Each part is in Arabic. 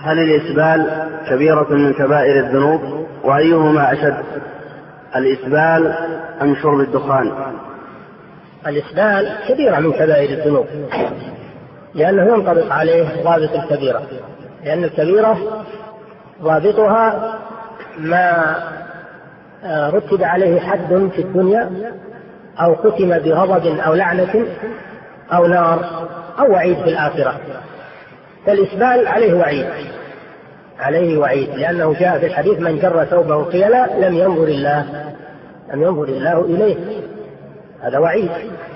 هل الإسبال كبيرة من كبائر الذنوب؟ وأيهما أشد، الإسبال أم شرب الدخان؟ الإسبال كبيرة من كبائر الذنوب، لأنه ينطبق عليه ضابط الكبيرة، لأن الكبيرة ضابطها ما رتب عليه حد في الدنيا أو ختم بغضب أو لعنة أو نار أو وعيد في الآخرة. فالإسبال عليه وعيد، لأنه جاء في الحديث: من جر ثوبه قيلا لم ينظر الله إليه. هذا وعيد.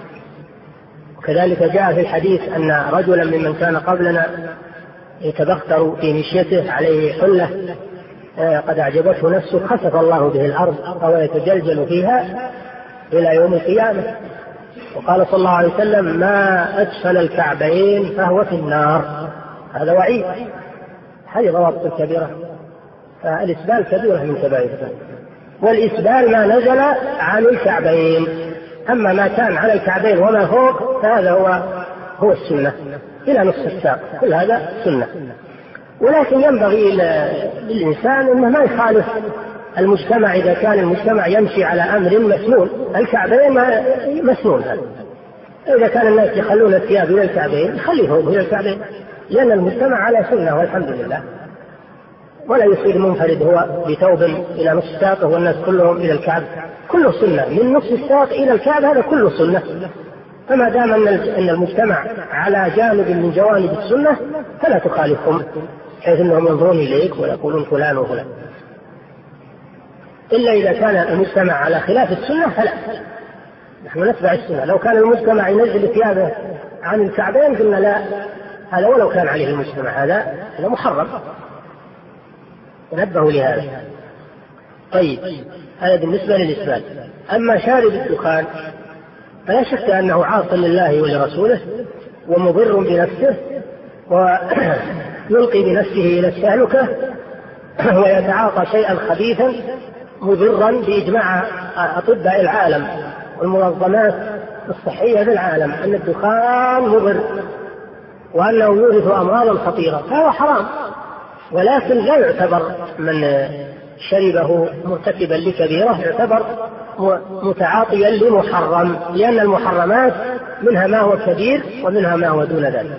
وكذلك جاء في الحديث أن رجلا ممن كان قبلنا يتبختر في مشيته، عليه حلة قد أعجبته نفسه، خسف الله به الأرض فهو يتجلجل فيها إلى يوم القيامة. وقال صلى الله عليه وسلم: ما أسفل الكعبين فهو في النار. هذا وعيد. هذه ضوابط الكبيرة. فالإسبال كبيرة من كبائر الذنوب. والإسبال ما نزل عن الكعبين، أما ما كان على الكعبين وما فوق فهذا هو السنة إلى نصف الساق، كل هذا سنة. ولكن ينبغي للإنسان أنه ما يخالف المجتمع. إذا كان المجتمع يمشي على أمر مسنون، الكعبين مسنون هذا. إذا كان الناس يخلون الثياب إلى الكعبين يخليهم إلى الكعبين، لأن المجتمع على سنة والحمد لله. ولا يصير منفرد هو بثوب إلى نصف ساقه والناس كلهم إلى الكعب، كله سنة من نصف الساق إلى الكعب، هذا كله سنة. فما دام أن المجتمع على جانب من جوانب السنة فلا تخالفهم، حيث أنهم ينظرون إليك ويقولون فلان وفلان. إلا إذا كان المجتمع على خلاف السنة فلا، نحن نتبع السنة. لو كان المجتمع ينزل ثيابه عن الكعبين قلنا لا، هذا ولو كان عليه المجتمع هذا محرم، تنبهوا لهذا. طيب، هذا بالنسبة للإسبال. أما شارب الدخان فلا شك أنه عاص لله ولرسوله ومضر بنفسه، ويلقي بنفسه إلى التهلكة، ويتعاطى شيئا خبيثا مضرا بإجماع أطباء العالم والمنظمات الصحية في العالم أن الدخان مضر وأنه يورث أمراضا خطيرة، فهو حرام. ولكن لا يعتبر من شربه مرتكبا لكبيرة، يعتبر متعاطيا لمحرم، لأن المحرمات منها ما هو كبير ومنها ما هو دون ذلك.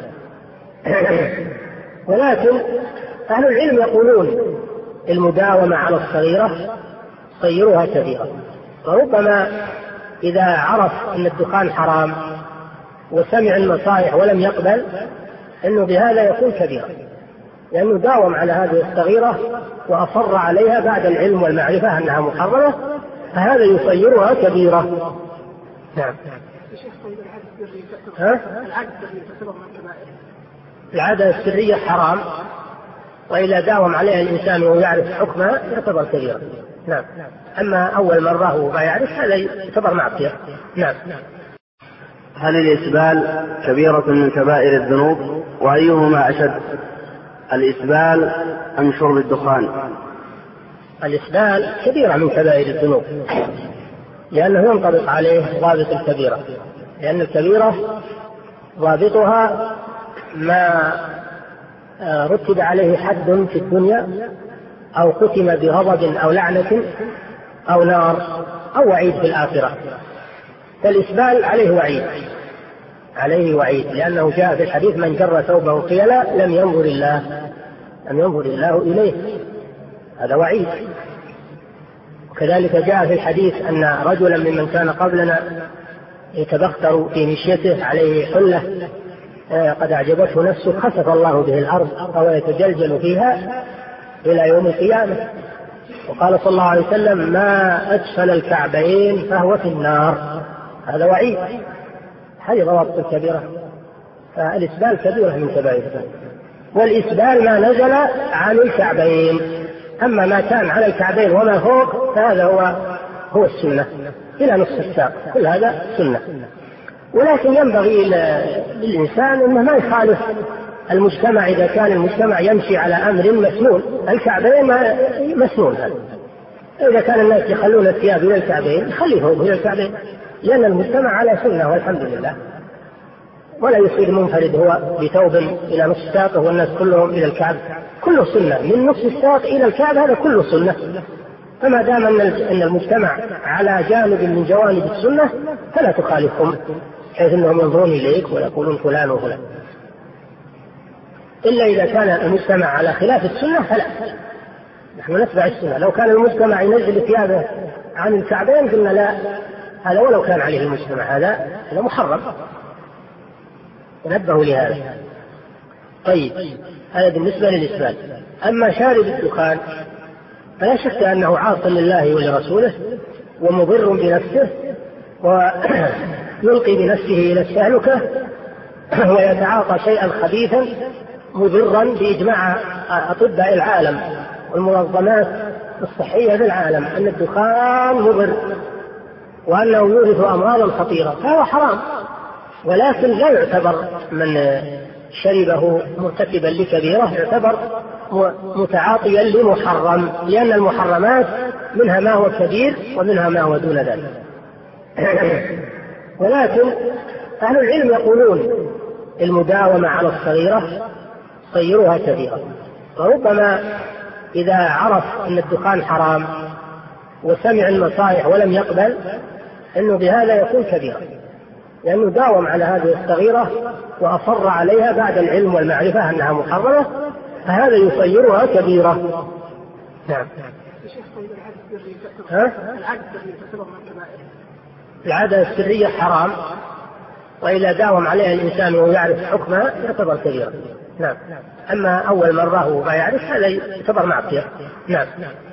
ولكن أهل العلم يقولون المداومة على الصغيرة صيرها كبيرة. فربما إذا عرف أن الدخان حرام وسمع النصائح ولم يقبل، أنه بهذا يكون كبيرة، لأنه داوم على هذه الصغيرة وأصر عليها بعد العلم والمعرفة أنها محرمة، فهذا يصيرها كبيرة. نعم. العادة السرية حرام، وإذا داوم عليها الإنسان ويعرف حكمها يعتبر كبيرة. نعم. أما أول مرة وما يعرف هذا يعتبر معصية. نعم. هل الإسبال كبيرة من كبائر الذنوب؟ وأيهما أشد، الإسبال أم شرب الدخان؟ الإسبال كبيرة من كبائر الذنوب، لأنه ينطبق عليه ضابط الكبيرة، لأن الكبيرة ضابطها ما رتب عليه حد في الدنيا أو ختم بغضب أو لعنة أو نار أو وعيد في الآخرة. فالإسبال عليه وعيد، لأنه جاء في الحديث: من جر ثوبه قيلا لم ينظر الله إليه. هذا وعيد. وكذلك جاء في الحديث أن رجلا ممن كان قبلنا يتبختر في مشيته، عليه حلة قد أعجبته نفسه، خسف الله به الأرض فهو يتجلجل فيها إلى يوم القيامة. وقال صلى الله عليه وسلم: ما أسفل الكعبين فهو في النار. هذا وعيد. هذه ضوابط الكبيرة. فالإسبال كبيرة من كبائر الذنوب. والإسبال ما نزل عن الكعبين، أما ما كان على الكعبين وما فوق فهذا هو السنة إلى نصف الساق، كل هذا سنة. ولكن ينبغي للإنسان أنه ما يخالف المجتمع. إذا كان المجتمع يمشي على أمر مسنون، الكعبين مسنون هذا. إذا كان الناس يخلون الثياب إلى الكعبين يخليهم إلى الكعبين، لأن المجتمع على سنة والحمد لله. ولا يصير منفرد هو بثوب إلى نصف ساقه والناس كلهم إلى الكعب، كله سنة من نصف الساق إلى الكعب، هذا كله سنة. فما دام أن المجتمع على جانب من جوانب السنة فلا تخالفهم، حيث أنهم ينظرون إليك ويقولون فلان وفلان. إلا إذا كان المجتمع على خلاف السنة فلا، نحن نتبع السنة. لو كان المجتمع ينزل ثيابه عن الكعبين قلنا لا، هذا ولو كان عليه المجتمع هذا محرم، تنبهوا لهذا. طيب، هذا بالنسبة للإسبال. أما شارب الدخان فلا شك أنه عاص لله ولرسوله ومضر بنفسه ويلقي بنفسه إلى التهلكة ويتعاطى شيئا خبيثا مضرا بإجماع أطباء العالم والمنظمات الصحية في العالم أن الدخان مضر وأنه يورث أمراضا خطيرة، فهو حرام. ولكن لا يعتبر من شربه مرتكبا لكبيرة، يعتبر متعاطيا لمحرم، لأن المحرمات منها ما هو كبير ومنها ما هو دون ذلك. ولكن أهل العلم يقولون المداومة على الصغيرة صيرها كبيرة. وربما إذا عرف أن الدخان حرام وسمع النصائح ولم يقبل أنه بهذا يكون كبيرا، لأنه داوم على هذه الصغيرة وأصر عليها بعد العلم والمعرفة أنها محرمة، فهذا يصيرها كبيرة. نعم. العادة السرية حرام، وإذا داوم عليها الإنسان ويعرف حكمها يعتبر كبيرا. نعم. أما أول مرة وما يعرف هذا يعتبر معصية. نعم.